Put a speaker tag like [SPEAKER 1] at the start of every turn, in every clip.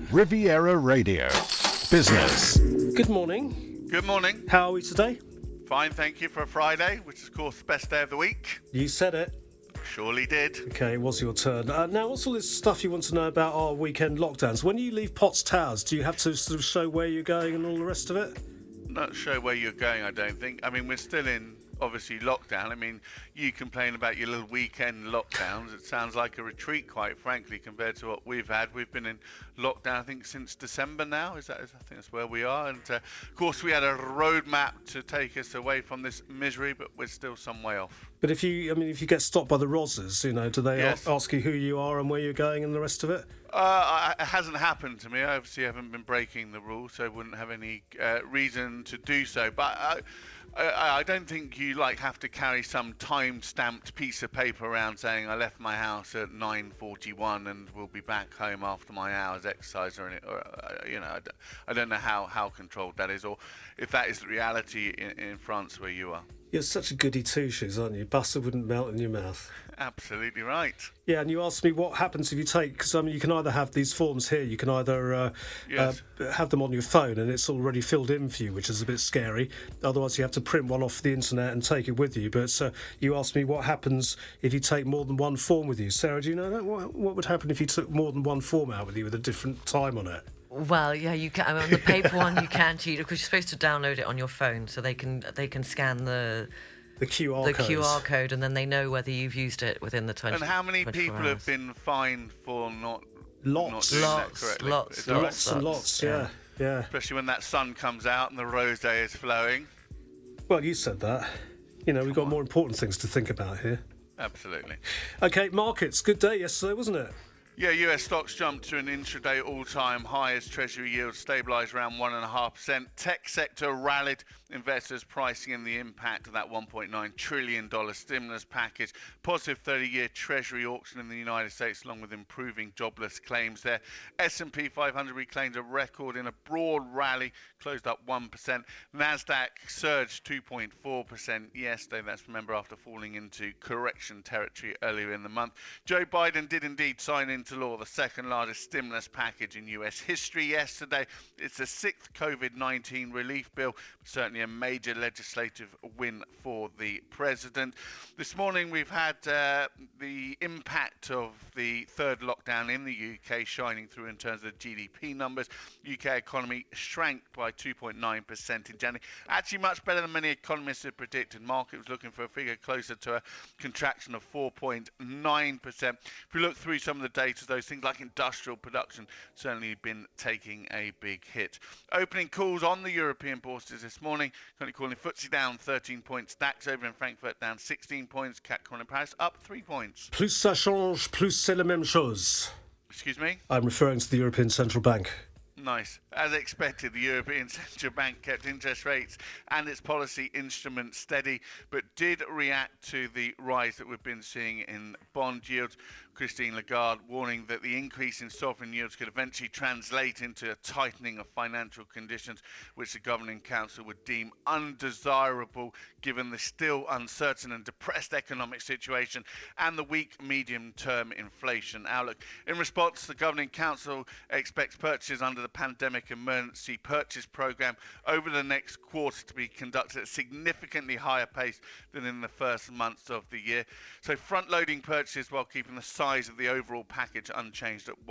[SPEAKER 1] Riviera Radio. Business.
[SPEAKER 2] Good morning.
[SPEAKER 3] Good morning.
[SPEAKER 2] How are we today?
[SPEAKER 3] Fine, thank you, for a Friday, which is, of course, the best day of the week.
[SPEAKER 2] You said it.
[SPEAKER 3] Surely did.
[SPEAKER 2] Okay, it was your turn. Now, what's all this stuff you want to know about our weekend lockdowns? When you leave Potts Towers, do you have to sort of show where you're going and all the rest of it?
[SPEAKER 3] Not sure where you're going, I don't think. I mean, we're still in, obviously, lockdown. I mean, you complain about your little weekend lockdowns. It sounds like a retreat, quite frankly, compared to what we've had. We've been in lockdown, I think, since December now. I think that's where we are. And, of course, we had a roadmap to take us away from this misery, but we're still some way off.
[SPEAKER 2] But if you get stopped by the Rozzers, do they
[SPEAKER 3] Yes.
[SPEAKER 2] ask you who you are and where you're going and the rest of it?
[SPEAKER 3] It hasn't happened to me. I obviously haven't been breaking the rules, so I wouldn't have any reason to do so. But I don't think you have to carry some time-stamped piece of paper around saying I left my house at 9:41 and will be back home after my hour's exercise I don't know how controlled that is, or if that is the reality in France where you are.
[SPEAKER 2] You're such a goody two-shoes, aren't you? Butter wouldn't melt in your mouth.
[SPEAKER 3] Absolutely right.
[SPEAKER 2] Yeah, and you asked me what happens if you take... Because, you can either have these forms here, you can either
[SPEAKER 3] Yes.
[SPEAKER 2] have them on your phone and it's already filled in for you, which is a bit scary. Otherwise, you have to print one off the internet and take it with you. But you asked me what happens if you take more than one form with you. Sarah, do you know that? What would happen if you took more than one form out with you with a different time on it?
[SPEAKER 4] Well, yeah, you can. On the paper one, you can cheat because you're supposed to download it on your phone, so they can scan the QR code, and then they know whether you've used it within the 24 hours.
[SPEAKER 3] And how many people have been fined for not doing that correctly?
[SPEAKER 2] Lots. Yeah.
[SPEAKER 3] Especially when that sun comes out and the rosé is flowing.
[SPEAKER 2] Well, you said that. We've got more important things to think about here.
[SPEAKER 3] Absolutely.
[SPEAKER 2] Okay, markets. Good day yesterday, wasn't it?
[SPEAKER 3] Yeah, US stocks jumped to an intraday all-time high as Treasury yields stabilised around 1.5%. Tech sector rallied, investors pricing in the impact of that $1.9 trillion stimulus package. Positive 30-year Treasury auction in the United States, along with improving jobless claims there. S&P 500 reclaimed a record in a broad rally, closed up 1%. Nasdaq surged 2.4% yesterday. That's, remember, after falling into correction territory earlier in the month. Joe Biden did indeed sign into law the second largest stimulus package in US history yesterday. It's the sixth COVID-19 relief bill, certainly a major legislative win for the president. This morning we've had the impact of the third lockdown in the UK shining through in terms of GDP numbers. UK economy shrank by 2.9% in January. Actually much better than many economists had predicted. Market was looking for a figure closer to a contraction of 4.9%. If we look through some of the data, those things like industrial production certainly been taking a big hit. Opening calls on the European bourses this morning, currently calling FTSE down 13 points, DAX over in Frankfurt down 16 points, CAC calling Paris up 3 points.
[SPEAKER 2] Plus ça change, plus c'est la même chose.
[SPEAKER 3] Excuse me?
[SPEAKER 2] I'm referring to the European Central Bank.
[SPEAKER 3] Nice. As expected, the European Central Bank kept interest rates and its policy instruments steady, but did react to the rise that we've been seeing in bond yields. Christine Lagarde warning that the increase in sovereign yields could eventually translate into a tightening of financial conditions, which the Governing Council would deem undesirable given the still uncertain and depressed economic situation and the weak medium-term inflation outlook. In response, the Governing Council expects purchases under the Pandemic Emergency Purchase Programme over the next quarter to be conducted at a significantly higher pace than in the first months of the year. So front-loading purchases while keeping the size of the overall package unchanged at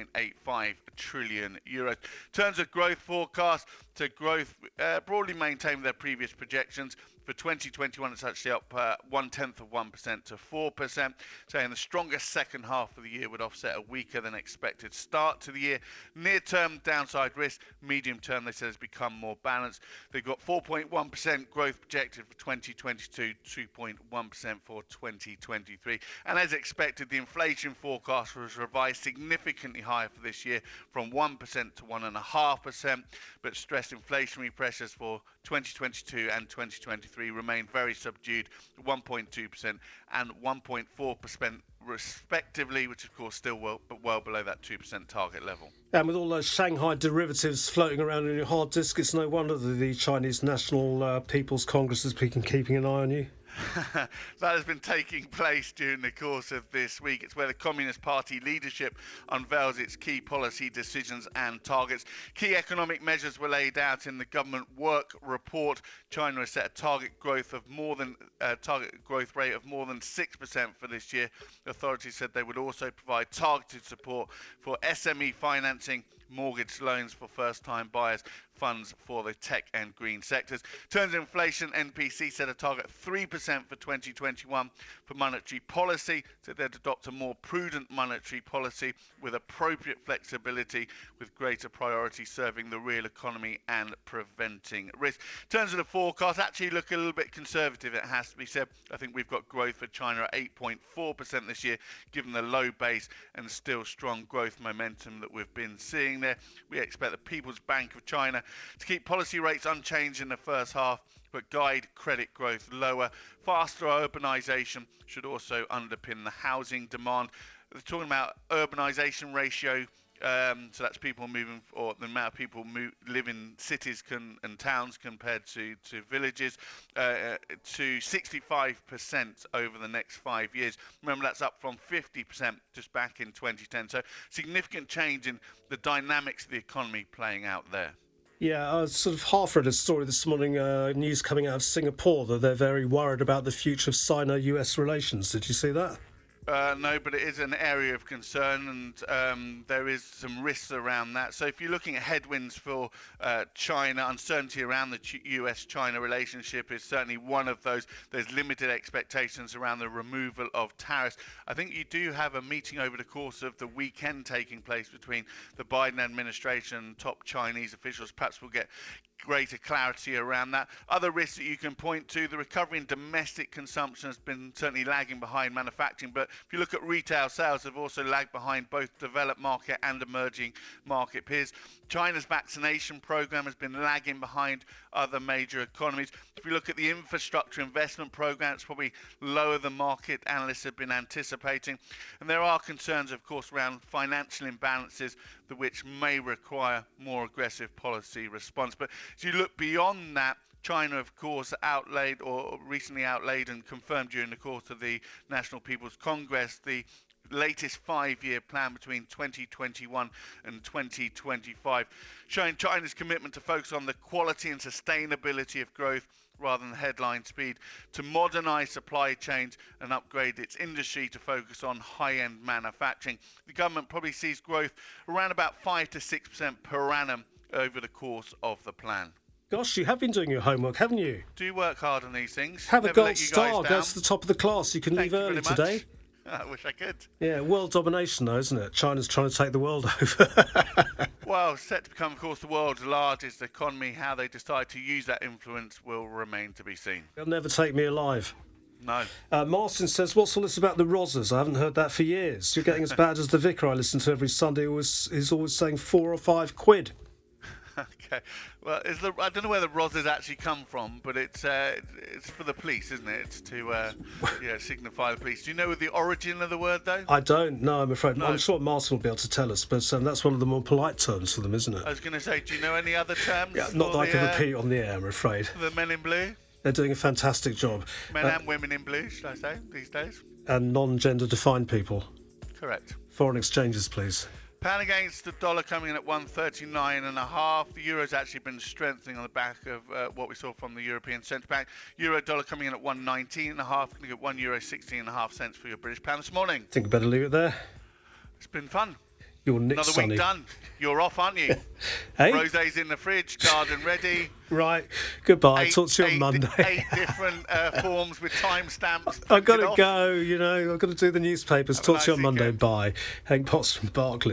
[SPEAKER 3] 1.85 trillion euros. In terms of growth forecast, to growth broadly maintained their previous projections. For 2021, it's actually up 0.1% to 4%, saying the strongest second half of the year would offset a weaker than expected start to the year. Near-term downside risk, medium-term, they said, has become more balanced. They've got 4.1% growth projected for 2022, 2.1% for 2023. And as expected, the inflation forecast was revised significantly higher for this year from 1% to 1.5%, but stressed inflationary pressures for 2022 and 2023 remain very subdued, 1.2% and 1.4% respectively, which of course still well below that 2% target level.
[SPEAKER 2] And with all those Shanghai derivatives floating around in your hard disk, it's no wonder that the Chinese National People's Congress is keeping an eye on you.
[SPEAKER 3] That has been taking place during the course of this week. It's where the Communist Party leadership unveils its key policy decisions and targets. Key economic measures were laid out in the government work report. China has set a target growth rate of more than 6% for this year. Authorities said they would also provide targeted support for SME financing, mortgage loans for first-time buyers, funds for the tech and green sectors. In terms of inflation, NPC set a target of 3% for 2021. For monetary policy, said they'd adopt a more prudent monetary policy with appropriate flexibility, with greater priority serving the real economy and preventing risk. In terms of the forecast, actually look a little bit conservative, it has to be said. I think we've got growth for China at 8.4% this year, given the low base and still strong growth momentum that we've been seeing there. We expect the People's Bank of China to keep policy rates unchanged in the first half, but guide credit growth lower. Faster urbanisation should also underpin the housing demand. They're talking about urbanisation ratio, so that's people moving, or the amount of people live in cities and towns compared to villages, to 65% over the next 5 years. Remember, that's up from 50% just back in 2010. So significant change in the dynamics of the economy playing out there.
[SPEAKER 2] Yeah, I sort of half read a story this morning, news coming out of Singapore, that they're very worried about the future of Sino-US relations. Did you see that?
[SPEAKER 3] No, but it is an area of concern, and there is some risks around that. So if you're looking at headwinds for China, uncertainty around the US-China relationship is certainly one of those. There's limited expectations around the removal of tariffs. I think you do have a meeting over the course of the weekend taking place between the Biden administration and top Chinese officials. Perhaps we'll get greater clarity around that. Other risks that you can point to, the recovery in domestic consumption has been certainly lagging behind manufacturing, but if you look at retail sales, they've also lagged behind both developed market and emerging market peers. China's vaccination program has been lagging behind other major economies. If you look at the infrastructure investment program, it's probably lower than market analysts have been anticipating. And there are concerns, of course, around financial imbalances, which may require more aggressive policy response. But as you look beyond that, China, of course, recently outlaid and confirmed during the course of the National People's Congress the latest 5-year plan between 2021 and 2025, showing China's commitment to focus on the quality and sustainability of growth rather than headline speed, to modernise supply chains and upgrade its industry to focus on high-end manufacturing. The government probably sees growth around about 5 to 6% per annum over the course of the plan.
[SPEAKER 2] Gosh, you have been doing your homework, haven't you?
[SPEAKER 3] Do work hard on these things.
[SPEAKER 2] Have a gold star, go to the top of the class. You can leave early today.
[SPEAKER 3] I wish I could.
[SPEAKER 2] Yeah, world domination though, isn't it? China's trying to take the world over.
[SPEAKER 3] Well, set to become, of course, the world's largest economy. How they decide to use that influence will remain to be seen.
[SPEAKER 2] They'll never take me alive.
[SPEAKER 3] No.
[SPEAKER 2] Martin says, what's all this about the Rozzers? I haven't heard that for years. You're getting as bad as the vicar I listen to every Sunday who is always saying 4 or 5 quid.
[SPEAKER 3] Okay. Well, I don't know where the Rozzers actually come from, but it's for the police, isn't it? It's to signify the police. Do you know the origin of the word, though?
[SPEAKER 2] I don't. No, I'm afraid.
[SPEAKER 3] No.
[SPEAKER 2] I'm sure Martin will be able to tell us, but that's one of the more polite terms for them, isn't it?
[SPEAKER 3] I was going to say, do you know any other terms?
[SPEAKER 2] Yeah, not that I can repeat on the air, I'm afraid.
[SPEAKER 3] The men in blue?
[SPEAKER 2] They're doing a fantastic job.
[SPEAKER 3] Men and women in blue, should I say, these days?
[SPEAKER 2] And non-gender defined people.
[SPEAKER 3] Correct.
[SPEAKER 2] Foreign exchanges, please.
[SPEAKER 3] Pound against the dollar coming in at 139.5. The euro's actually been strengthening on the back of what we saw from the European Central Bank. Euro dollar coming in at 119.5. Going to get €1.16.5 for your British pound this morning.
[SPEAKER 2] I think I better leave it there.
[SPEAKER 3] It's been fun.
[SPEAKER 2] You're Nick
[SPEAKER 3] Another
[SPEAKER 2] Sonny.
[SPEAKER 3] week done. You're off, aren't you?
[SPEAKER 2] Hey?
[SPEAKER 3] Rosé's in the fridge, garden ready.
[SPEAKER 2] Right. Goodbye. Talk to you on Monday.
[SPEAKER 3] 8 different forms with timestamps.
[SPEAKER 2] I've got to go, I've got to do the newspapers. Talk to you on Monday.
[SPEAKER 3] Weekend.
[SPEAKER 2] Bye. Hank Potts from Barclays.